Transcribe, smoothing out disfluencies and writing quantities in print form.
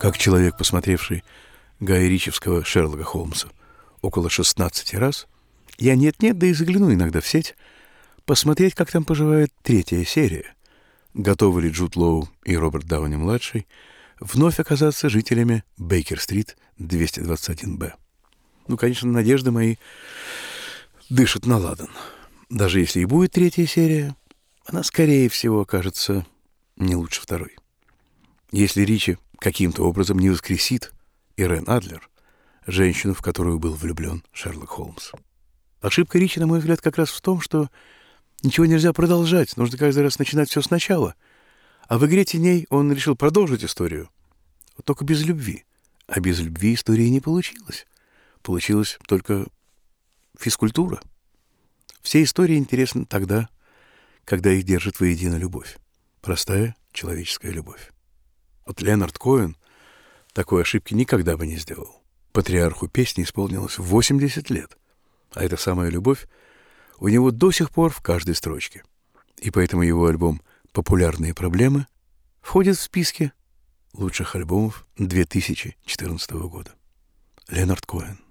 Как человек, посмотревший Гая Ричевского Шерлока Холмса около 16 раз, я нет-нет, да и загляну иногда в сеть, посмотреть, как там поживает третья серия. Готовы ли Джуд Лоу и Роберт Дауни-младший вновь оказаться жителями Бейкер-стрит 221-Б. Ну, конечно, надежды мои дышат на ладан. Даже если и будет третья серия, она, скорее всего, окажется не лучше второй. Если Ричи каким-то образом не воскресит Ирен Адлер, женщину, в которую был влюблен Шерлок Холмс. Ошибка Ричи, на мой взгляд, как раз в том, что ничего нельзя продолжать, нужно каждый раз начинать все сначала. А в «Игре теней» он решил продолжить историю, только без любви. А без любви истории не получилось. Получилась только физкультура. Все истории интересны тогда, когда их держит воедино любовь. Простая человеческая любовь. Вот Леонард Коэн такой ошибки никогда бы не сделал. Патриарху песни исполнилось 80 лет. А эта самая любовь у него до сих пор в каждой строчке. И поэтому его альбом «Популярные проблемы» входит в списки лучших альбомов 2014 года. Леонард Коэн.